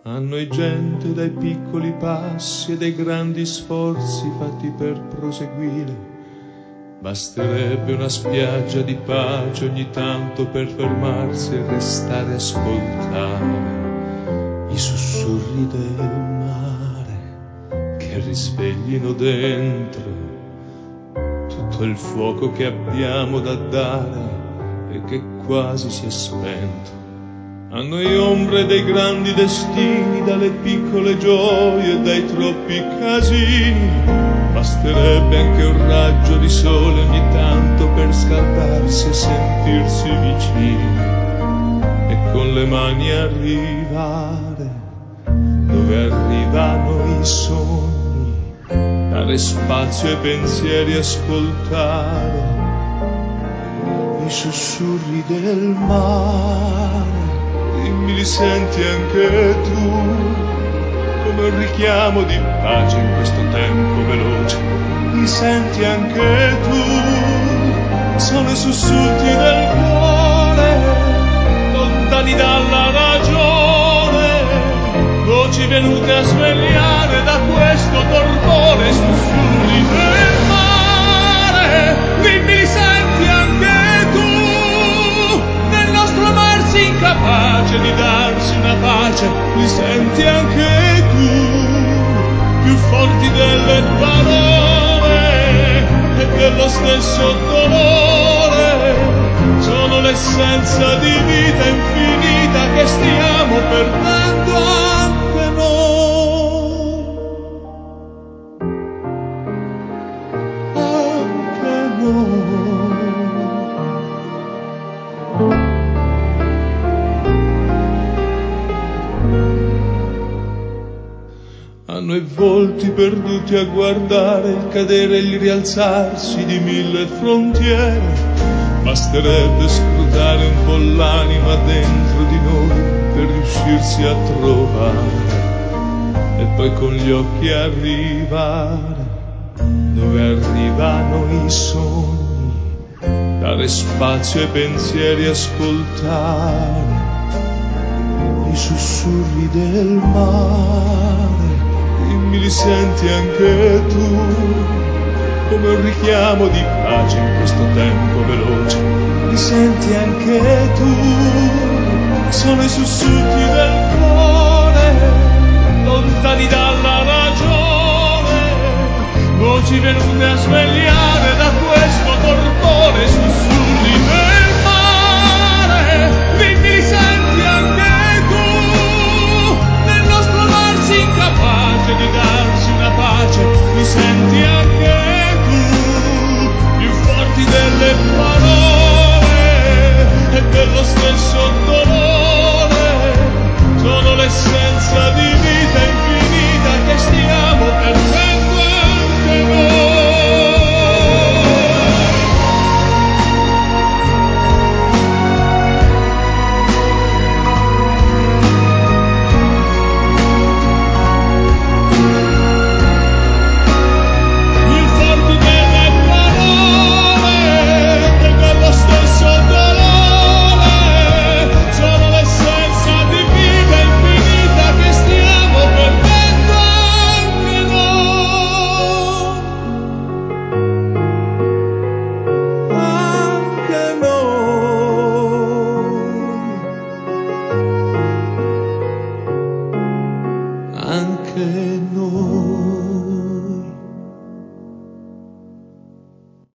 A noi gente dai piccoli passi e dai grandi sforzi fatti per proseguire. Basterebbe una spiaggia di pace ogni tanto per fermarsi e restare a ascoltare i sussurri del mare che risveglino dentro tutto il fuoco che abbiamo da dare e che quasi si è spento. A noi ombre dei grandi destini, dalle piccole gioie e dai troppi casini, basterebbe anche un raggio di sole ogni tanto per scaldarsi e sentirsi vicini e con le mani arrivare dove arrivano i sogni, dare spazio ai pensieri, ascoltare i sussurri del mare. Dimmi, li senti anche tu, come un richiamo di pace in questo tempo veloce? Li senti anche tu? Sono i sussulti del cuore, lontani dalla ragione, voci venute a svegliare da questo torpore, sussurri del mare. Dimmi, li senti anche tu? Nel nostro amarsi incapace di darsi una pace, li senti anche tu? Più forti delle parole e dello stesso dolore, sono l'essenza di vita infinita che stiamo perdendo anche noi. Anche noi. A noi volti perduti a guardare il cadere e il rialzarsi di mille frontiere, basterebbe scrutare un po' l'anima dentro di noi per riuscirsi a trovare e poi con gli occhi arrivare dove arrivano i sogni, dare spazio ai pensieri, ascoltare i sussurri del mare. Dimmi, li senti anche tu, come un richiamo di pace in questo tempo veloce? Li senti anche tu? Sono i sussulti del cuore, lontani dalla ragione, voci venute a svegliare da questo torpore, sussurri del mare. Dimmi, li senti anche tu? Nel nostro amarsi incapace di darsi una pace, li senti anche tu? Più forti delle parole e dello stesso dolore, sono l'essenza di vita infinita che stiamo perdendo anche noi. Anche noi.